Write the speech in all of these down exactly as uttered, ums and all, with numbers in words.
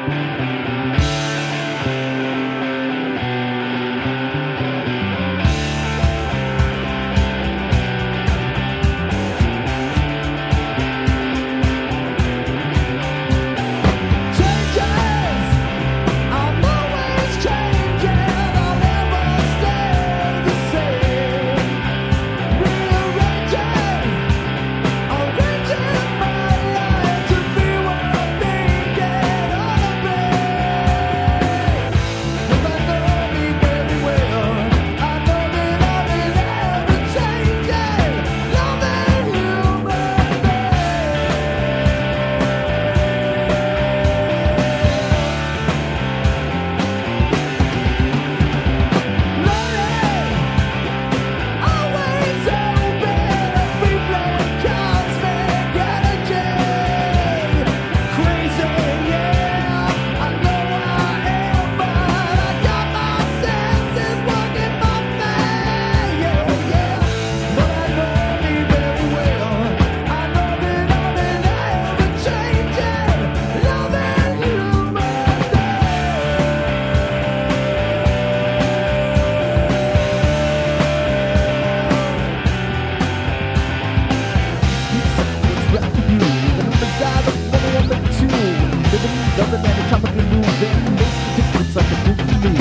Loving anatomically moving, makes a difference like a proof for me.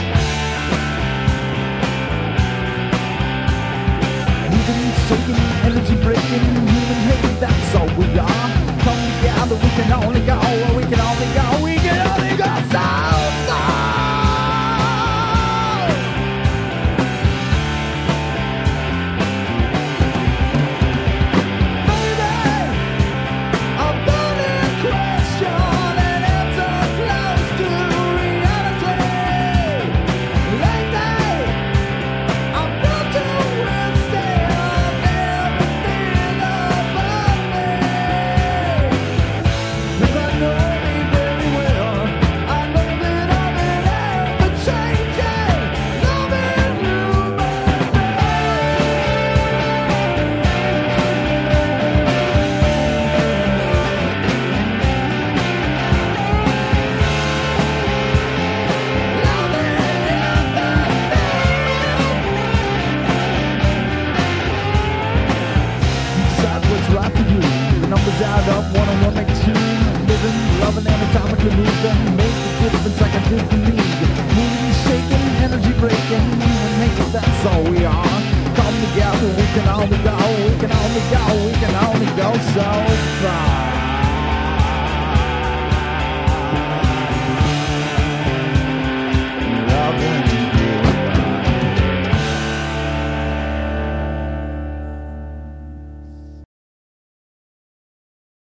Moving, shaking, energy breaking, human hate, that's all we are. Come together, we can only go, we can only go, we can only go so far. Out of one on one, make two. Living, loving, anatomically moving, make a difference like I did for me. Moving, shaking, energy breaking, human nature, that's all we are. Come together, we can only go, we can only go, we can only go so far.